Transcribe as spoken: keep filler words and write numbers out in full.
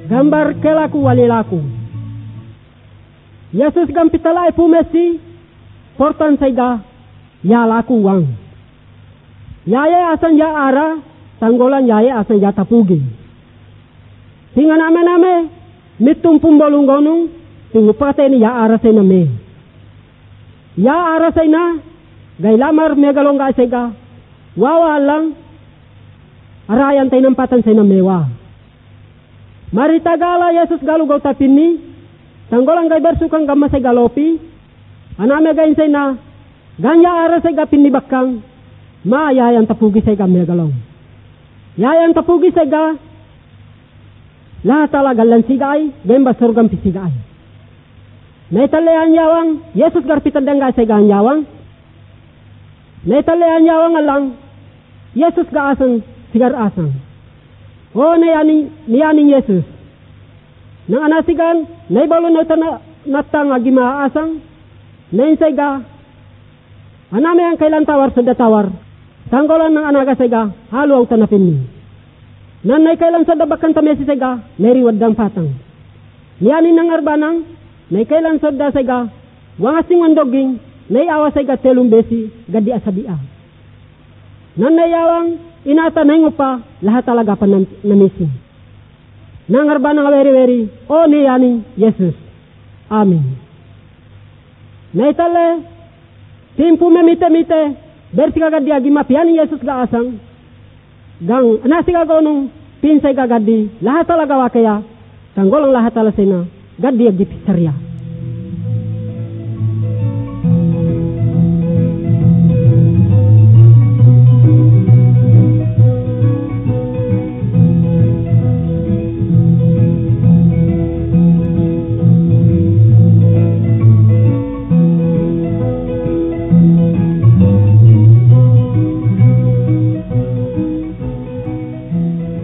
gambar kelaku walilaku. Yesus gampitala ipumesi portan sega ya laku wang. Yaya asan ya ara tanggolan yaya asan ya tapugi. Tingan ame-ame mitumpum bolunggonung tingupate ni ya ara sena me. Ya ara sena gailamar megalongga sega wawalang arayan tayo nampatan sa namewa. Maritagala Yesus galugaw tapini, tanggolang gay bersukang gama sa galopi, aname gayin say na, ganya ara sa gapin ni bakang, maayayan tapugi sa gamay galong. Yayan tapugi sa ga, lahat talaga lansigay, gayin basurgang pisigay. Naitalayan yawang, Yesus garpitan dang ga sa ganyawang, naitalayan yawang alang, Yesus gaasang sigar asang. O nayani niyani Yesus. Nang anasigan, naibalo na tana natang agima asang, nainsay ga. Aname ang kailan tawar sa datawar. Tanggolan ng anaga sega, halo ang tanapin ni. Nanay kailan sa dabakan tamesi sega, nariwad dang patang. Niyani ng arbanang, nay kailan sa da sega, wangasing wandoging, nay awa sega telung besi, gadi asabia. Nanayawang, inatanay mo pa, lahat talaga pa namisin. Nangarba ng weri-weri, o niyani, Yesus. Amen. Naitale, timpu memite-mite, bersi kagadi agi mapiani Yesus gaasang, gang anasi kagonong, pinsay kagadi, lahat talaga wakaya, tanggolang lahat talasina, gadi agi pisarya.